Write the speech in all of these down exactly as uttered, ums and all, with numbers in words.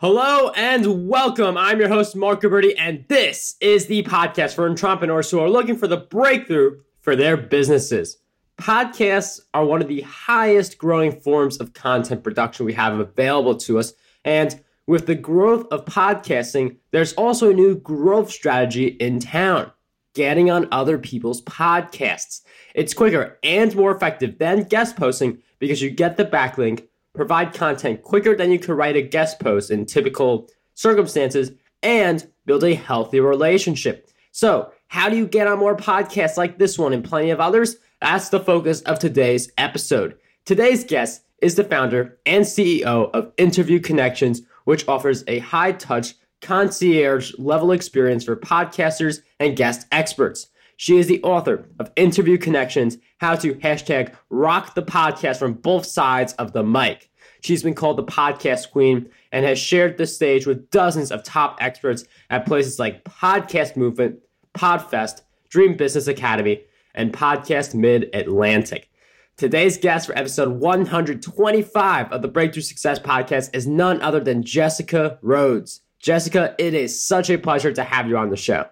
Hello and welcome. I'm your host, Mark Gabberty, and this is the podcast for entrepreneurs who are looking for the breakthrough for their businesses. Podcasts are one of the highest growing forms of content production we have available to us. And with the growth of podcasting, there's also a new growth strategy in town, getting on other people's podcasts. It's quicker and more effective than guest posting because you get the backlink, provide content quicker than you could write a guest post in typical circumstances, and build a healthy relationship. So how do you get on more podcasts like this one and plenty of others? That's the focus of today's episode. Today's guest is the founder and C E O of Interview Connections, which offers a high-touch, concierge-level experience for podcasters and guest experts. She is the author of Interview Connections, how to hashtag rock the podcast from both sides of the mic. She's been called the podcast queen and has shared the stage with dozens of top experts at places like Podcast Movement, Podfest, Dream Business Academy, and Podcast Mid-Atlantic. Today's guest for episode one hundred twenty-five of the Breakthrough Success Podcast is none other than Jessica Rhodes. Jessica, it is such a pleasure to have you on the show.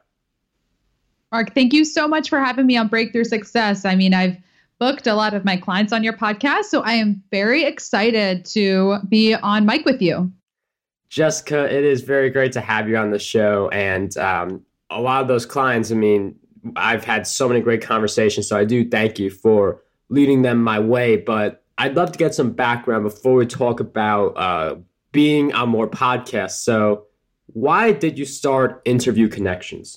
Mark, thank you so much for having me on Breakthrough Success. I mean, I've booked a lot of my clients on your podcast, so I am very excited to be on mic with you. Jessica, it is very great to have you on the show. And um, a lot of those clients, I mean, I've had so many great conversations, so I do thank you for leading them my way. But I'd love to get some background before we talk about uh, being on more podcasts. So why did you start Interview Connections?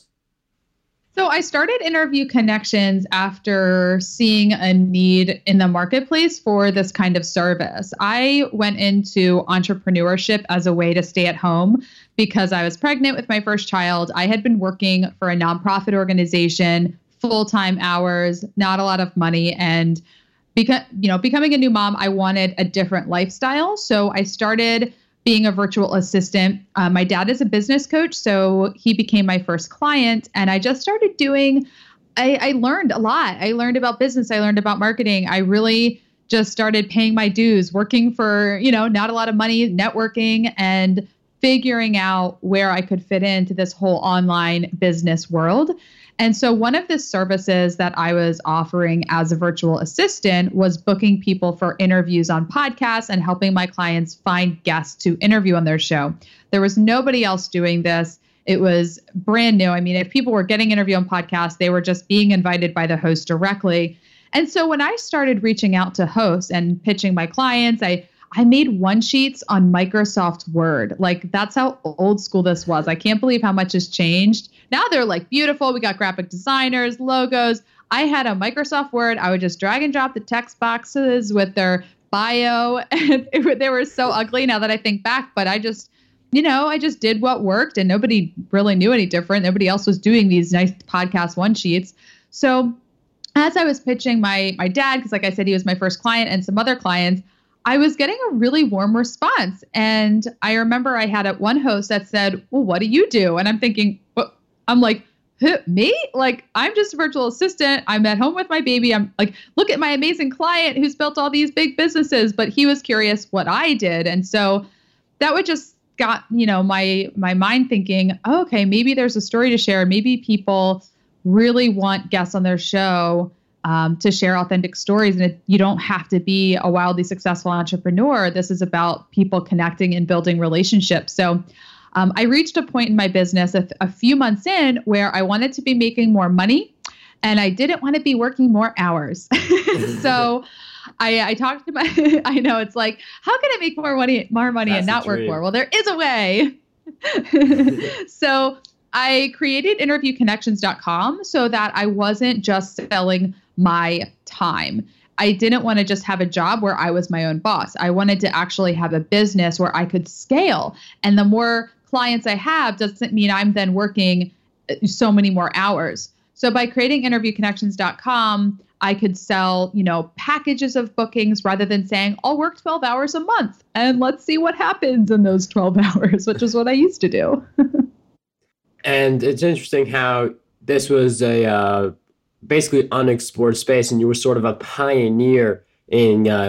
So I started Interview Connections after seeing a need in the marketplace for this kind of service. I went into entrepreneurship as a way to stay at home because I was pregnant with my first child. I had been working for a nonprofit organization, full-time hours, not a lot of money, and because you know, becoming a new mom, I wanted a different lifestyle. So I started being a virtual assistant. Uh, my dad is a business coach, so he became my first client. And I just started doing, I, I learned a lot. I learned about business. I learned about marketing. I really just started paying my dues, working for, you know, not a lot of money, networking, and figuring out where I could fit into this whole online business world. And so one of the services that I was offering as a virtual assistant was booking people for interviews on podcasts and helping my clients find guests to interview on their show. There was nobody else doing this. It was brand new. I mean, if people were getting interviewed on podcasts, they were just being invited by the host directly. And so when I started reaching out to hosts and pitching my clients, I I made one sheets on Microsoft Word. Like, that's how old school this was. I can't believe how much has changed. Now they're like beautiful. We got graphic designers, logos. I had a Microsoft Word. I would just drag and drop the text boxes with their bio. And it, they were so ugly now that I think back. But I just, you know, I just did what worked and nobody really knew any different. Nobody else was doing these nice podcast one sheets. So as I was pitching my, my dad, because like I said, he was my first client, and some other clients, I was getting a really warm response. And I remember I had a, one host that said, well, what do you do? And I'm thinking, what? I'm like, who, me? Like, I'm just a virtual assistant. I'm at home with my baby. I'm like, look at my amazing client who's built all these big businesses. But he was curious what I did. And so that would just got, you know, my, my mind thinking, oh, okay, maybe there's a story to share. Maybe people really want guests on their show Um, to share authentic stories. And it, you don't have to be a wildly successful entrepreneur. This is about people connecting and building relationships. So um, I reached a point in my business a, a few months in where I wanted to be making more money and I didn't want to be working more hours. So I, I talked to my, I know it's like, how can I make more money, more money That's and not work dream. more? Well, there is a way. So I created interview connections dot com so that I wasn't just selling my time. I didn't want to just have a job where I was my own boss. I wanted to actually have a business where I could scale. And the more clients I have doesn't mean I'm then working so many more hours. So by creating interview connections dot com, I could sell, you know, packages of bookings rather than saying, I'll work twelve hours a month and let's see what happens in those twelve hours, which is what I used to do. And it's interesting how this was a uh, basically unexplored space, and you were sort of a pioneer in uh,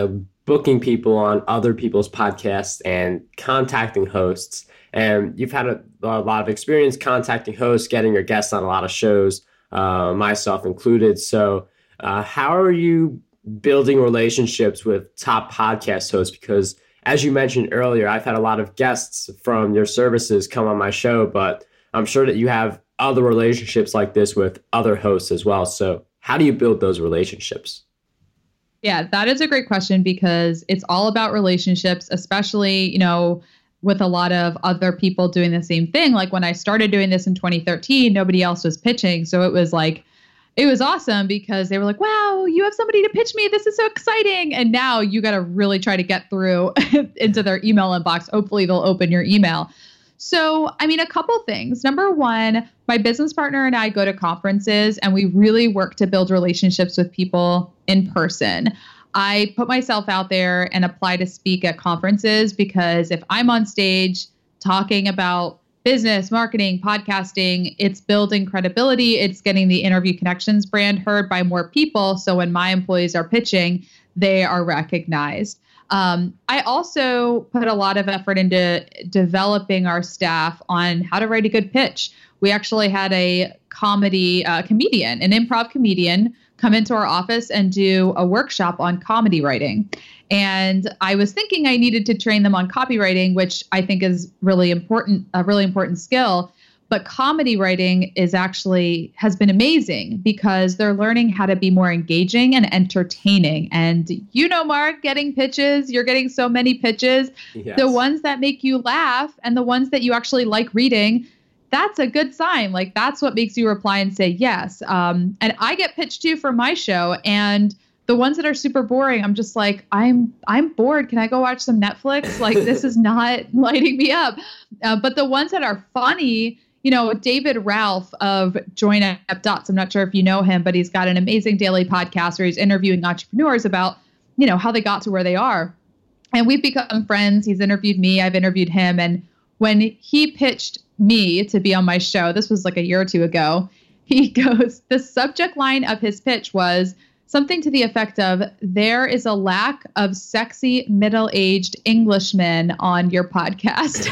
booking people on other people's podcasts and contacting hosts. And you've had a, a lot of experience contacting hosts, getting your guests on a lot of shows, uh, myself included. So uh, how are you building relationships with top podcast hosts? Because as you mentioned earlier, I've had a lot of guests from your services come on my show, but I'm sure that you have other relationships like this with other hosts as well. So how do you build those relationships? Yeah, that is a great question because it's all about relationships, especially, you know, with a lot of other people doing the same thing. Like when I started doing this in twenty thirteen, nobody else was pitching. So it was like, it was awesome because they were like, wow, you have somebody to pitch me. This is so exciting. And now you got to really try to get through into their email inbox. Hopefully they'll open your email. So, I mean, a couple things. Number one, my business partner and I go to conferences and we really work to build relationships with people in person. I put myself out there and apply to speak at conferences because if I'm on stage talking about business, marketing, podcasting, it's building credibility. It's getting the Interview Connections brand heard by more people. So when my employees are pitching, they are recognized. Um, I also put a lot of effort into developing our staff on how to write a good pitch. We actually had a comedy uh, comedian, an improv comedian, come into our office and do a workshop on comedy writing. And I was thinking I needed to train them on copywriting, which I think is really important, a really important skill. But comedy writing is actually has been amazing because they're learning how to be more engaging and entertaining. And you know, Mark, getting pitches, you're getting so many pitches. Yes. The ones that make you laugh and the ones that you actually like reading, that's a good sign. Like that's what makes you reply and say yes. Um, and I get pitched too for my show. And the ones that are super boring, I'm just like, I'm I'm bored. Can I go watch some Netflix? Like this is not lighting me up. Uh, but the ones that are funny, you know, David Ralph of Join Up Dots, I'm not sure if you know him, but he's got an amazing daily podcast where he's interviewing entrepreneurs about, you know, how they got to where they are. And we've become friends. He's interviewed me. I've interviewed him. And when he pitched me to be on my show, this was like a year or two ago, he goes, the subject line of his pitch was something to the effect of, there is a lack of sexy middle-aged Englishmen on your podcast.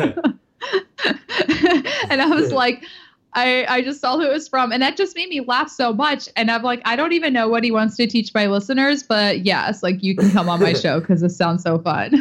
And I was like, I, I just saw who it was from. And that just made me laugh so much. And I'm like, I don't even know what he wants to teach my listeners, but yes, like you can come on my show because this sounds so fun.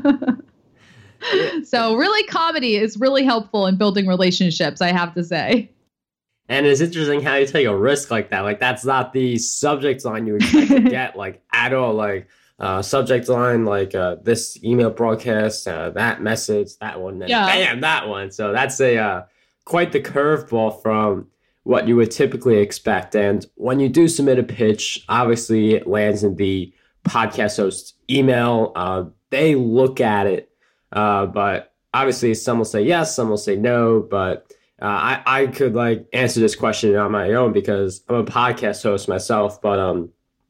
So really comedy is really helpful in building relationships, I have to say. And it's interesting how you take a risk like that. Like that's not the subject line you expect to get like at all. Like uh, subject line, like uh, this email broadcast, uh, that message, that one, then yeah. Bam, that one. So that's a uh, quite the curveball from what you would typically expect. And when you do submit a pitch, obviously it lands in the podcast host's email. Uh, they look at it, uh, but obviously some will say yes, some will say no, but Uh, I, I could like answer this question on my own because I'm a podcast host myself, but um,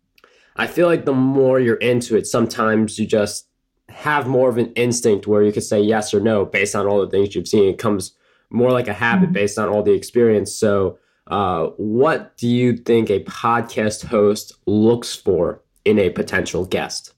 I feel like the more you're into it, sometimes you just have more of an instinct where you could say yes or no based on all the things you've seen. It comes more like a habit mm-hmm. based on all the experience. So uh, what do you think a podcast host looks for in a potential guest?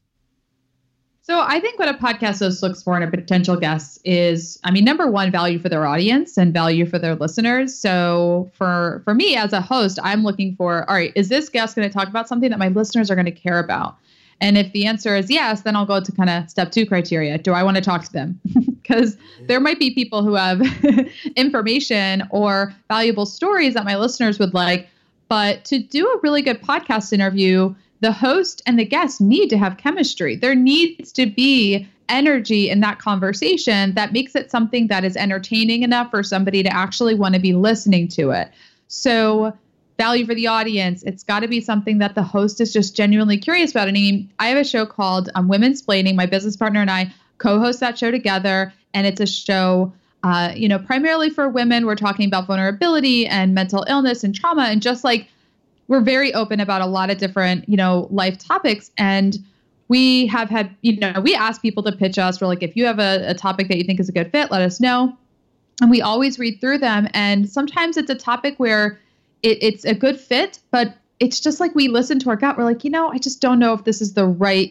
So I think what a podcast host looks for in a potential guest is, I mean, number one, value for their audience and value for their listeners. So for for me as a host, I'm looking for, all right, is this guest going to talk about something that my listeners are going to care about? And if the answer is yes, then I'll go to kind of step two criteria. Do I want to talk to them? Because there might be people who have information or valuable stories that my listeners would like. But to do a really good podcast interview, the host and the guest need to have chemistry. There needs to be energy in that conversation that makes it something that is entertaining enough for somebody to actually want to be listening to it. So value for the audience, it's got to be something that the host is just genuinely curious about. I mean, I have a show called um, Women-Splaining. My business partner and I co-host that show together. And it's a show, uh, you know, primarily for women. We're talking about vulnerability and mental illness and trauma and just like, we're very open about a lot of different, you know, life topics. And we have had, you know, we ask people to pitch us. We're like, if you have a, a topic that you think is a good fit, let us know. And we always read through them. And sometimes it's a topic where it, it's a good fit, but it's just like we listen to our gut. We're like, you know, I just don't know if this is the right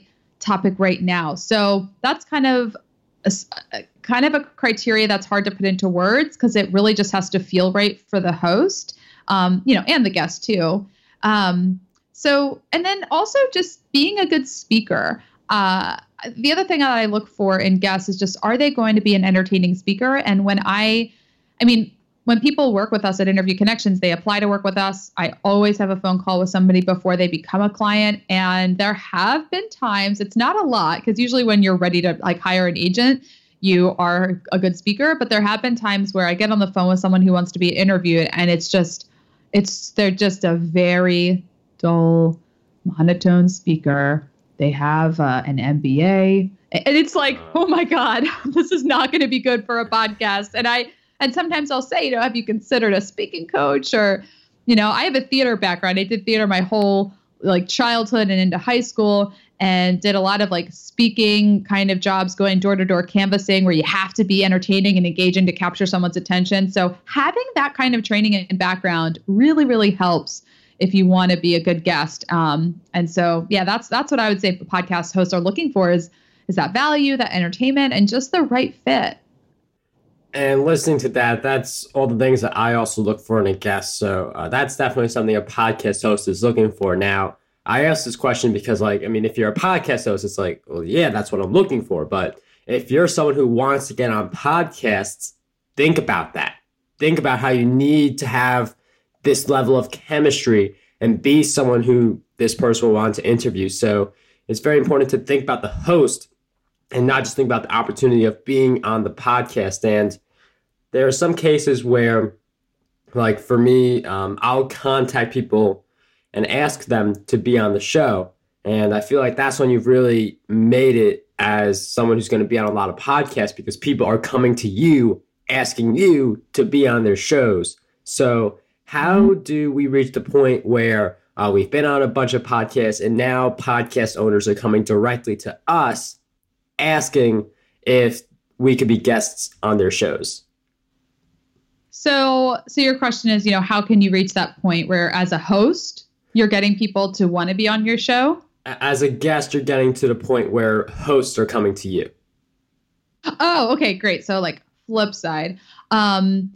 topic right now. So that's kind of a, a kind of a criteria that's hard to put into words because it really just has to feel right for the host, um, you know, and the guest too. Um, so, and then also just being a good speaker. Uh, the other thing that I look for in guests is just, are they going to be an entertaining speaker? And when I, I mean, when people work with us at Interview Connections, they apply to work with us. I always have a phone call with somebody before they become a client. And there have been times, it's not a lot, because usually when you're ready to like hire an agent, you are a good speaker. But there have been times where I get on the phone with someone who wants to be interviewed, and it's just, it's, they're just a very dull, monotone speaker. They have uh, an M B A. And it's like, oh my God, this is not going to be good for a podcast. And I, And sometimes I'll say, you know, have you considered a speaking coach? Or, you know, I have a theater background. I did theater my whole like childhood and into high school, and did a lot of like speaking kind of jobs, going door to door canvassing, where you have to be entertaining and engaging to capture someone's attention. So having that kind of training and background really, really helps if you want to be a good guest. Um, and so, yeah, that's that's what I would say podcast hosts are looking for is is that value, that entertainment, and just the right fit. And listening to that, that's all the things that I also look for in a guest. So uh, that's definitely something a podcast host is looking for. Now, I asked this question because, like, I mean, if you're a podcast host, it's like, well, yeah, that's what I'm looking for. But if you're someone who wants to get on podcasts, think about that. Think about how you need to have this level of chemistry and be someone who this person will want to interview. So it's very important to think about the host and not just think about the opportunity of being on the podcast. And there are some cases where, like for me, um, I'll contact people and ask them to be on the show. And I feel like that's when you've really made it as someone who's going to be on a lot of podcasts, because people are coming to you, asking you to be on their shows. So how do we reach the point where uh, we've been on a bunch of podcasts and now podcast owners are coming directly to us asking if we could be guests on their shows? So, so your question is, you know, how can you reach that point where as a host, you're getting people to want to be on your show? As a guest, you're getting to the point where hosts are coming to you. Oh, okay, great. So like flip side. Um,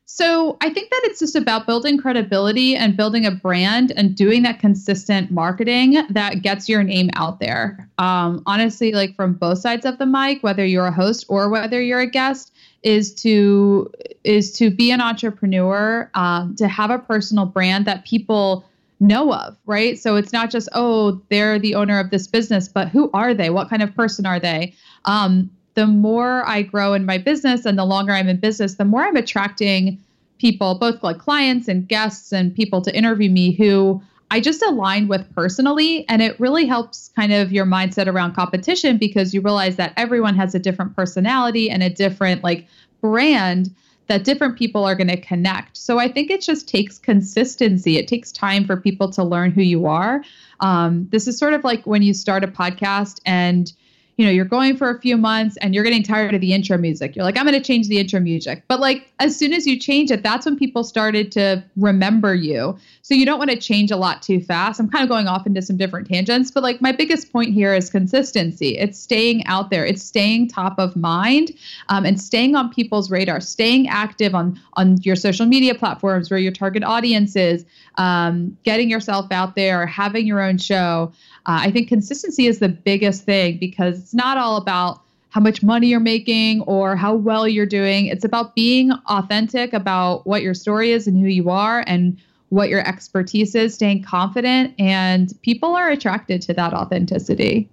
so I think that it's just about building credibility and building a brand and doing that consistent marketing that gets your name out there. Um, honestly, like from both sides of the mic, whether you're a host or whether you're a guest, is to is to be an entrepreneur, um, to have a personal brand that people know of, right? So it's not just, oh, they're the owner of this business, but who are they? What kind of person are they? Um, the more I grow in my business and the longer I'm in business, the more I'm attracting people, both like clients and guests and people to interview me who I just align with personally. And it really helps kind of your mindset around competition, because you realize that everyone has a different personality and a different like brand that different people are going to connect. So I think it just takes consistency. It takes time for people to learn who you are. Um, this is sort of like when you start a podcast and you know, you're going for a few months and you're getting tired of the intro music. You're like, I'm going to change the intro music. But like, as soon as you change it, that's when people started to remember you. So you don't want to change a lot too fast. I'm kind of going off into some different tangents, but like my biggest point here is consistency. It's staying out there. It's staying top of mind, um, and staying on people's radar, staying active on, on your social media platforms where your target audience is, um, getting yourself out there, having your own show. Uh, I think consistency is the biggest thing, because it's not all about how much money you're making or how well you're doing. It's about being authentic about what your story is and who you are and what your expertise is, staying confident, and people are attracted to that authenticity.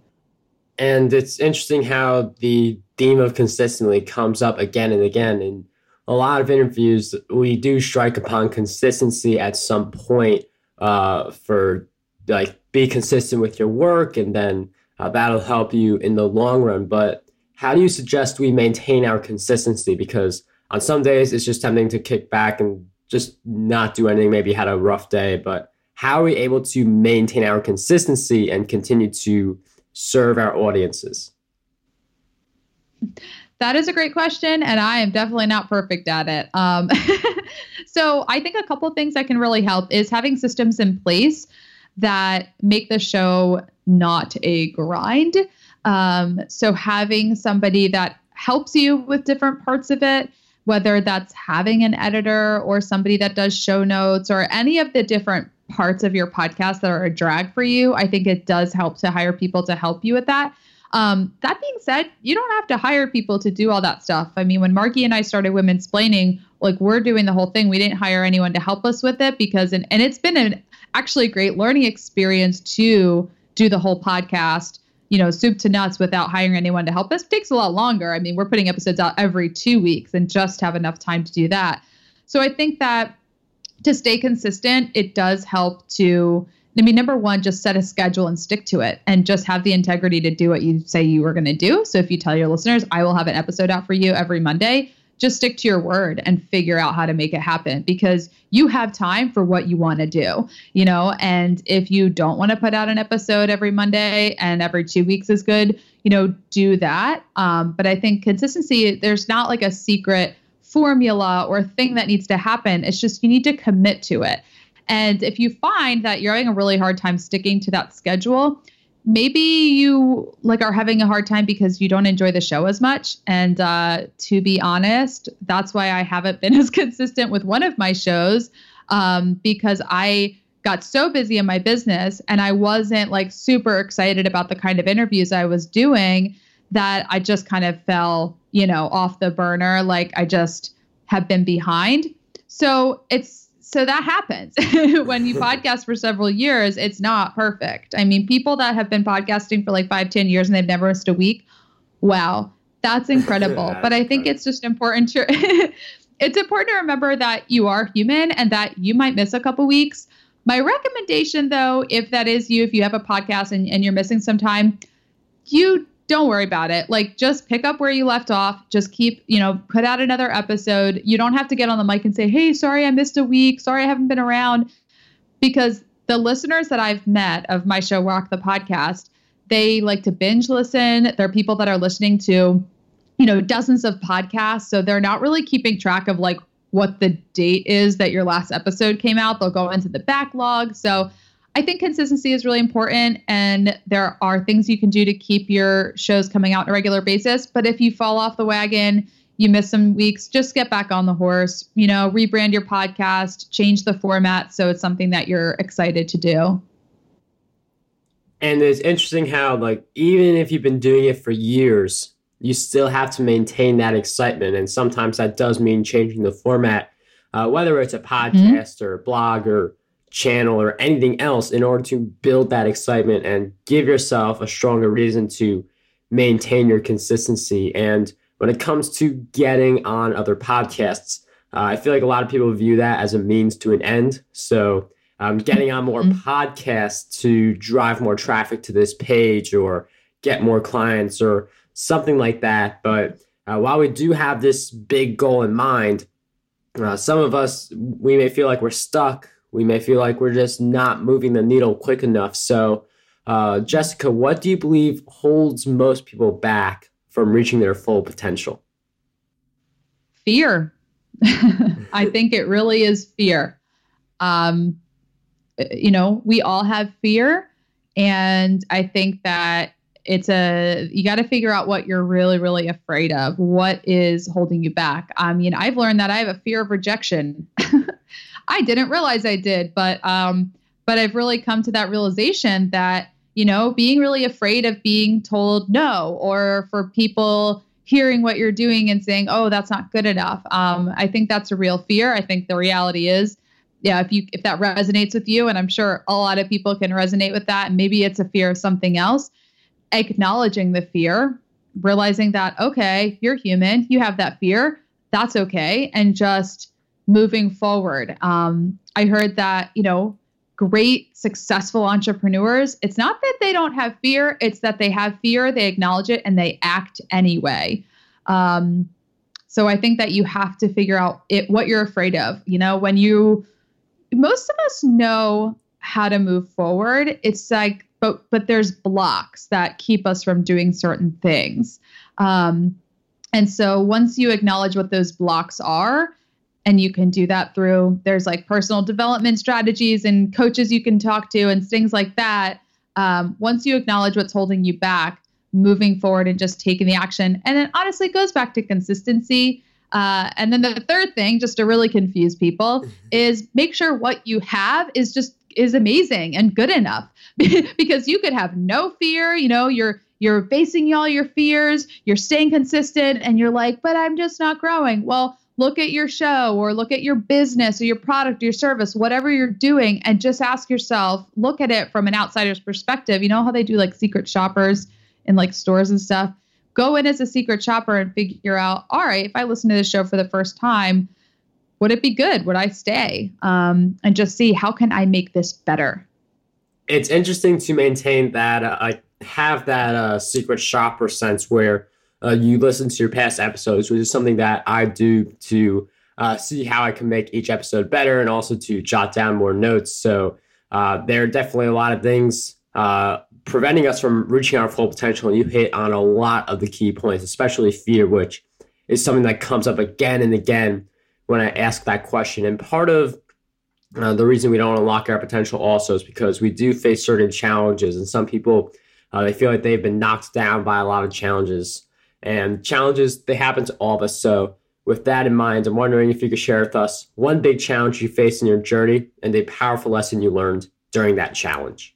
And it's interesting how the theme of consistently comes up again and again. In a lot of interviews, we do strike upon consistency at some point uh, for like be consistent with your work, and then uh, that'll help you in the long run. But how do you suggest we maintain our consistency? Because on some days it's just tempting to kick back and just not do anything. Maybe you had a rough day, but how are we able to maintain our consistency and continue to serve our audiences? That is a great question, and I am definitely not perfect at it. Um, so I think a couple of things that can really help is having systems in place that make the show not a grind. Um, so having somebody that helps you with different parts of it, whether that's having an editor or somebody that does show notes or any of the different parts of your podcast that are a drag for you, I think it does help to hire people to help you with that. Um, that being said, you don't have to hire people to do all that stuff. I mean, when Marky and I started Women'splaining, like we're doing the whole thing. We didn't hire anyone to help us with it because, and, and it's been an actually great learning experience to do the whole podcast, you know, soup to nuts without hiring anyone to help us. It takes a lot longer. I mean, we're putting episodes out every two weeks and just have enough time to do that. So I think that to stay consistent, it does help to, I mean, number one, just set a schedule and stick to it and just have the integrity to do what you say you were going to do. So if you tell your listeners, I will have an episode out for you every Monday, just stick to your word and figure out how to make it happen because you have time for what you want to do, you know, and if you don't want to put out an episode every Monday and every two weeks is good, you know, do that. Um, but I think consistency, there's not like a secret formula or thing that needs to happen. It's just you need to commit to it. And if you find that you're having a really hard time sticking to that schedule, maybe you like are having a hard time because you don't enjoy the show as much. And uh, to be honest, that's why I haven't been as consistent with one of my shows um, because I got so busy in my business and I wasn't like super excited about the kind of interviews I was doing that I just kind of fell, you know, off the burner. Like I just have been behind. So it's So that happens when you podcast for several years. It's not perfect. I mean, people that have been podcasting for like five, ten years and they've never missed a week. Wow, that's incredible. that's but I think it's just important to it's important to remember that you are human and that you might miss a couple weeks. My recommendation, though, if that is you, if you have a podcast and, and you're missing some time, you don't worry about it. Like, just pick up where you left off. Just keep, you know, put out another episode. You don't have to get on the mic and say, hey, sorry, I missed a week. Sorry, I haven't been around. Because the listeners that I've met of my show, Rock the Podcast, they like to binge listen. They're people that are listening to, you know, dozens of podcasts. So they're not really keeping track of like what the date is that your last episode came out. They'll go into the backlog. So I think consistency is really important, and there are things you can do to keep your shows coming out on a regular basis. But if you fall off the wagon, you miss some weeks, just get back on the horse, you know, rebrand your podcast, change the format so it's something that you're excited to do. And it's interesting how, like, even if you've been doing it for years, you still have to maintain that excitement. And sometimes that does mean changing the format, uh, whether it's a podcast mm-hmm. or a blog or channel or anything else, in order to build that excitement and give yourself a stronger reason to maintain your consistency. And when it comes to getting on other podcasts, uh, I feel like a lot of people view that as a means to an end. So um, getting on more mm-hmm. podcasts to drive more traffic to this page or get more clients or something like that. But uh, while we do have this big goal in mind, uh, some of us, we may feel like we're stuck. We may feel like we're just not moving the needle quick enough. So, uh, Jessica, what do you believe holds most people back from reaching their full potential? Fear. I think it really is fear. Um, you know, we all have fear. And I think that it's a, you got to figure out what you're really, really afraid of. What is holding you back? I mean, I've learned that I have a fear of rejection. I didn't realize I did, but um, but I've really come to that realization that, you know, being really afraid of being told no, or for people hearing what you're doing and saying, oh, that's not good enough. Um, I think that's a real fear. I think the reality is, yeah, if you if that resonates with you, and I'm sure a lot of people can resonate with that, and maybe it's a fear of something else, acknowledging the fear, realizing that, okay, you're human, you have that fear, that's okay, and just moving forward. Um, I heard that, you know, great, successful entrepreneurs, it's not that they don't have fear, it's that they have fear, they acknowledge it, and they act anyway. Um, so I think that you have to figure out it, what you're afraid of. You know, when you, most of us know how to move forward. It's like, but, but there's blocks that keep us from doing certain things. Um, and so once you acknowledge what those blocks are, and you can do that through, there's like personal development strategies and coaches you can talk to and things like that. Um, once you acknowledge what's holding you back, moving forward and just taking the action. And then honestly, it goes back to consistency. Uh, and then the third thing, just to really confuse people, is make sure what you have is just is amazing and good enough. Because you could have no fear, you know, you're you're facing all your fears, you're staying consistent, and you're like, but I'm just not growing. Well, look at your show or look at your business or your product or your service, whatever you're doing, and just ask yourself, look at it from an outsider's perspective. You know how they do like secret shoppers in like stores and stuff? Go in as a secret shopper and figure out, all right, if I listen to this show for the first time, would it be good? Would I stay? Um, and just see, how can I make this better? It's interesting to maintain that, uh, I have that uh, secret shopper sense where uh, you listen to your past episodes, which is something that I do to uh, see how I can make each episode better and also to jot down more notes. So uh, there are definitely a lot of things uh, preventing us from reaching our full potential. And you hit on a lot of the key points, especially fear, which is something that comes up again and again when I ask that question. And part of uh, the reason we don't unlock our potential also is because we do face certain challenges. And some people, uh, they feel like they've been knocked down by a lot of challenges. And challenges, they happen to all of us. So with that in mind, I'm wondering if you could share with us one big challenge you faced in your journey and a powerful lesson you learned during that challenge.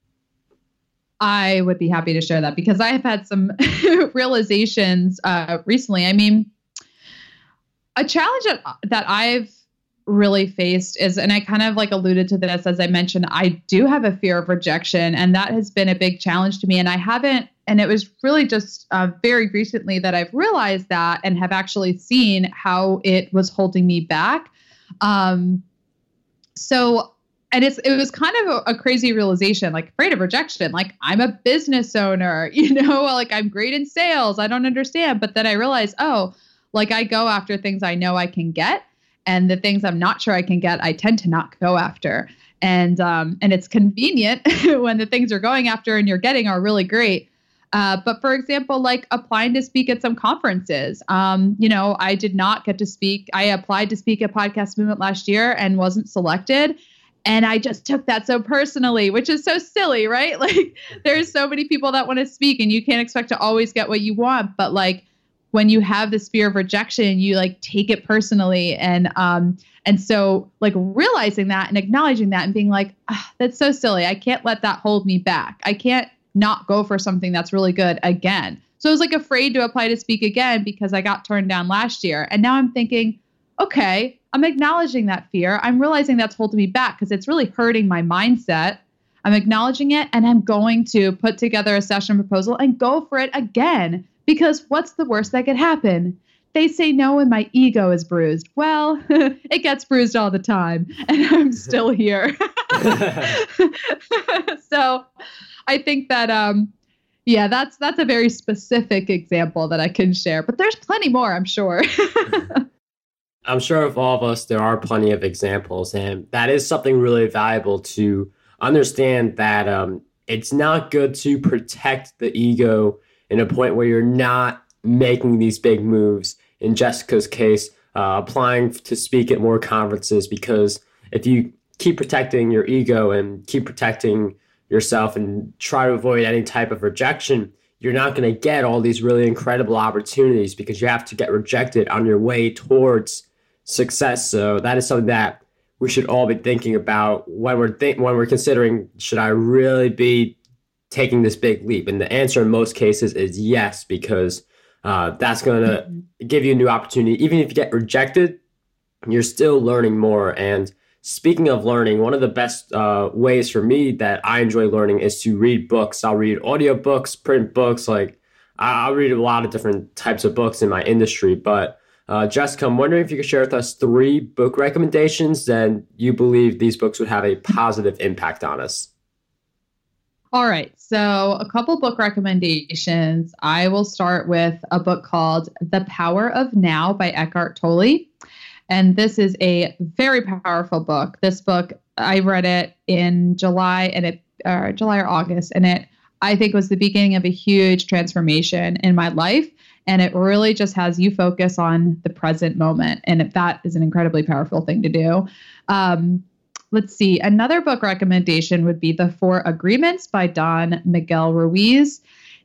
I would be happy to share that because I have had some realizations uh, recently. I mean, a challenge that, that I've really faced is, and I kind of like alluded to this, as I mentioned, I do have a fear of rejection, and that has been a big challenge to me. And I haven't, and it was really just uh, very recently that I've realized that and have actually seen how it was holding me back. Um, so, and it's, it was kind of a, a crazy realization, like afraid of rejection. Like I'm a business owner, you know, like I'm great in sales. I don't understand. But then I realized, oh, like I go after things I know I can get. And the things I'm not sure I can get, I tend to not go after. And um, and it's convenient when the things you're going after and you're getting are really great. Uh, but for example, like applying to speak at some conferences, um, you know, I did not get to speak. I applied to speak at Podcast Movement last year and wasn't selected. And I just took that so personally, which is so silly, right? Like there's so many people that want to speak and you can't expect to always get what you want. But like, when you have this fear of rejection, you like take it personally. And, um, and so like realizing that and acknowledging that and being like, ah, that's so silly. I can't let that hold me back. I can't not go for something that's really good again. So I was like afraid to apply to speak again because I got turned down last year. And now I'm thinking, okay, I'm acknowledging that fear. I'm realizing that's holding me back because it's really hurting my mindset. I'm acknowledging it and I'm going to put together a session proposal and go for it again. Because what's the worst that could happen? They say no and my ego is bruised. Well, it gets bruised all the time and I'm still here. So I think that, um, yeah, that's that's a very specific example that I can share. But there's plenty more, I'm sure. I'm sure of all of us, there are plenty of examples. And that is something really valuable to understand that um, it's not good to protect the ego in a point where you're not making these big moves. In Jessica's case, uh, applying to speak at more conferences, because if you keep protecting your ego and keep protecting yourself and try to avoid any type of rejection, you're not going to get all these really incredible opportunities because you have to get rejected on your way towards success. So that is something that we should all be thinking about when we're think- when we're considering, should I really be taking this big leap? And the answer in most cases is yes, because uh, that's going to mm-hmm. give you a new opportunity. Even if you get rejected, you're still learning more. And speaking of learning, one of the best uh, ways for me that I enjoy learning is to read books. I'll read audiobooks, print books. Like I'll read a lot of different types of books in my industry. But uh, Jessica, I'm wondering if you could share with us three book recommendations that you believe these books would have a positive impact on us. All right. So a couple book recommendations. I will start with a book called The Power of Now by Eckhart Tolle. And this is a very powerful book. This book, I read it in July and it, uh, July or August, and it, I think, was the beginning of a huge transformation in my life. And it really just has you focus on the present moment. And that is an incredibly powerful thing to do. Um, Let's see. Another book recommendation would be The Four Agreements by Don Miguel Ruiz.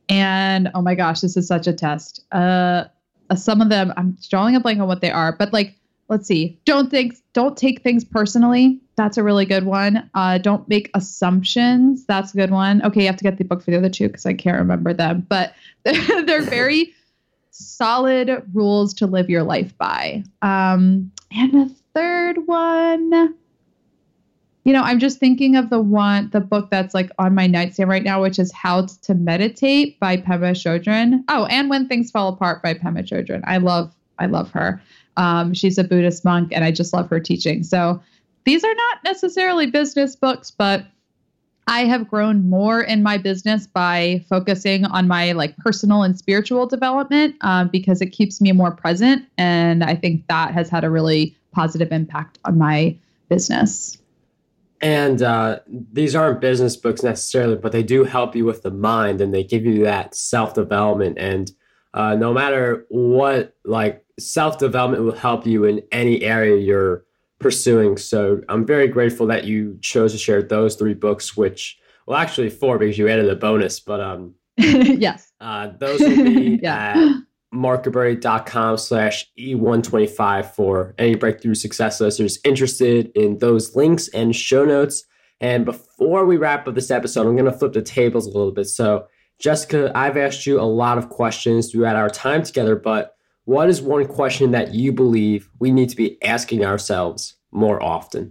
And oh my gosh, this is such a test. Uh, uh, some of them, I'm drawing a blank on what they are, but like, let's see. Don't think, don't take things personally. That's a really good one. Uh, don't make assumptions. That's a good one. Okay, you have to get the book for the other two because I can't remember them, but they're, they're very solid rules to live your life by. Um, and a third one, you know, I'm just thinking of the one, the book that's like on my nightstand right now, which is How to Meditate by Pema Chodron. Oh, and When Things Fall Apart by Pema Chodron. I love, I love her. Um, she's a Buddhist monk, and I just love her teaching. So these are not necessarily business books, but I have grown more in my business by focusing on my like personal and spiritual development um, because it keeps me more present. And I think that has had a really positive impact on my business. And uh, these aren't business books necessarily, but they do help you with the mind, and they give you that self-development. And uh, no matter what, like self-development will help you in any area you're pursuing. So I'm very grateful that you chose to share those three books, which, well, actually four because you added a bonus, but um, yes, uh, those will be yeah. at markgabburdi.com slash E125 for any Breakthrough Success listeners interested in those links and show notes. And before we wrap up this episode, I'm going to flip the tables a little bit. So Jessica, I've asked you a lot of questions throughout our time together, but what is one question that you believe we need to be asking ourselves more often?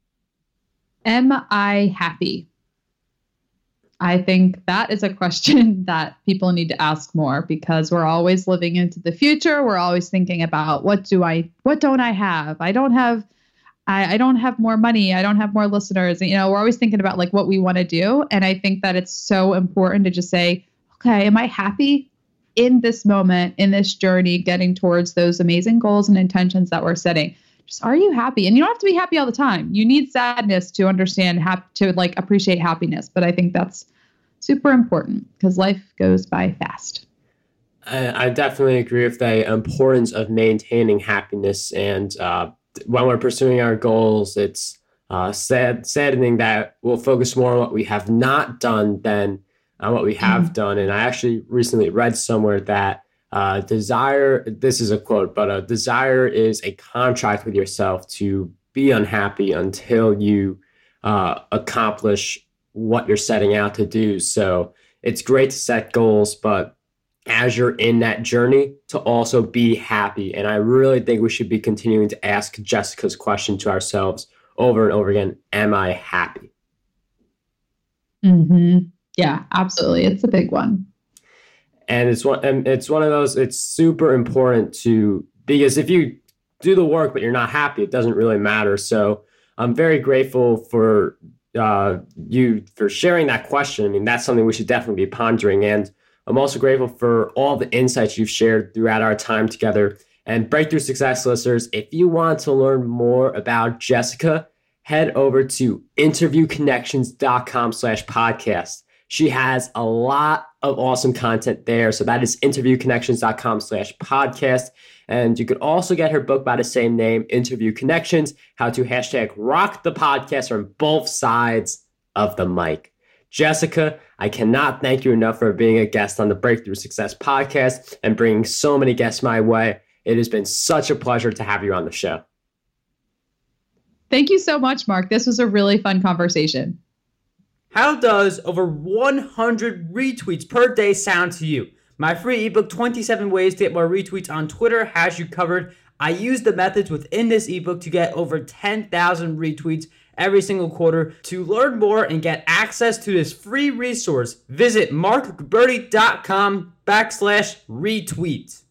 Am I happy? I think that is a question that people need to ask more because we're always living into the future. We're always thinking about what do I, what don't I have? I don't have, I, I don't have more money. I don't have more listeners. And, you know, we're always thinking about like what we want to do. And I think that it's so important to just say, okay, am I happy in this moment, in this journey, getting towards those amazing goals and intentions that we're setting? Just, are you happy? And you don't have to be happy all the time. You need sadness to understand, hap- to like appreciate happiness. But I think that's super important because life goes by fast. I, I definitely agree with the importance of maintaining happiness. And uh, when we're pursuing our goals, it's uh, sad, saddening that we'll focus more on what we have not done than on what we have mm-hmm. done. And I actually recently read somewhere that uh, desire, this is a quote, but a desire is a contract with yourself to be unhappy until you uh, accomplish what you're setting out to do. So it's great to set goals, but as you're in that journey, to also be happy. And I really think we should be continuing to ask Jessica's question to ourselves over and over again. Am I happy? Mm-hmm. Yeah, absolutely. It's a big one. And it's one, and it's one of those, it's super important to, because if you do the work, but you're not happy, it doesn't really matter. So I'm very grateful for uh, you for sharing that question. I mean, that's something we should definitely be pondering. And I'm also grateful for all the insights you've shared throughout our time together. And Breakthrough Success listeners, if you want to learn more about Jessica, head over to interviewconnections.com slash podcast. She has a lot of awesome content there. So that is interviewconnections.com slash podcast. And you could also get her book by the same name, Interview Connections, How to Hashtag Rock the Podcast from Both Sides of the Mic. Jessica, I cannot thank you enough for being a guest on the Breakthrough Success podcast and bringing so many guests my way. It has been such a pleasure to have you on the show. Thank you so much, Mark. This was a really fun conversation. How does over one hundred retweets per day sound to you? My free ebook, twenty-seven Ways to Get More Retweets on Twitter, has you covered. I use the methods within this ebook to get over ten thousand retweets every single quarter. To learn more and get access to this free resource, visit markgabburdi.com backslash retweet.